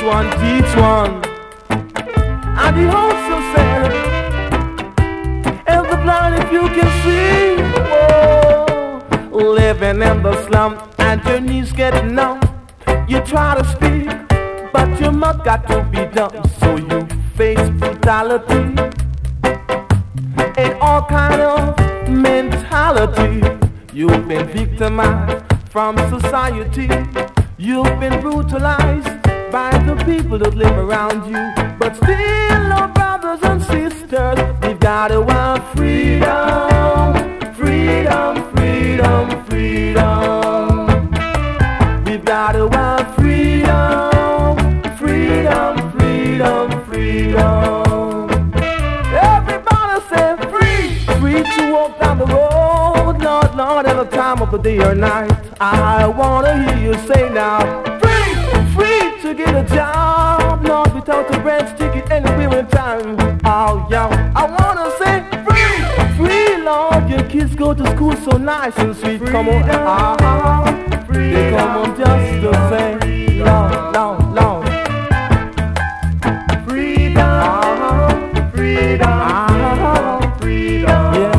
one teach one. And he also said, if the blind, if you can see, oh, living in the slum and your knees get numb, you try to speak, but your mouth got to be dumb. So you face brutality and all kind of mentality. You've been victimized from society. You've been brutalized by the people that live around you. But still, oh brothers and sisters, we've got to want freedom, freedom, freedom, freedom. We've got to want freedom, freedom, freedom, freedom. Everybody say free, free to walk down the road, Lord, Lord, at a time of the day or night. I wanna hear you say now, free, free to get a job, Lord, without a branch ticket anywhere in time. Oh, yo, I wanna say free, free, Lord, your kids go to school so nice and sweet. Come on, they come on just to say, Lord, Lord, Lord. Freedom, freedom, freedom, yeah.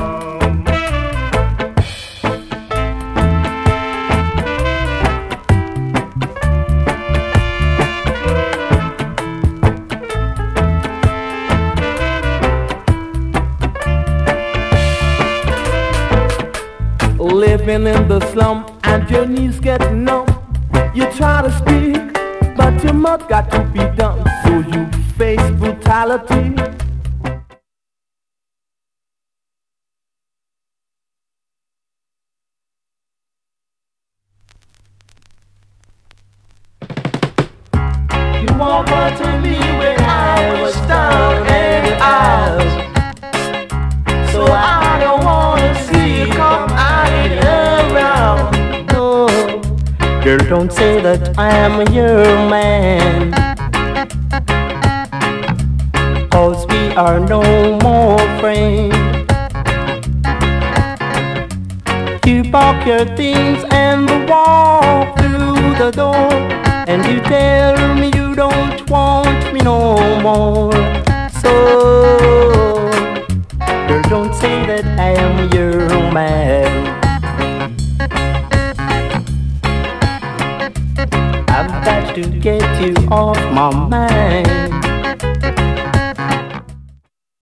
Living in the slum and your knees get numb. You try to speak, but your mouth got to be dumb. So you face brutality. You won't want to me when I was down and out. So I don't wanna see you come out around. No, girl, don't say that I'm your man, 'cause we are no more friends. You pack your things and walk through the door, and you tell me you don't want me no more.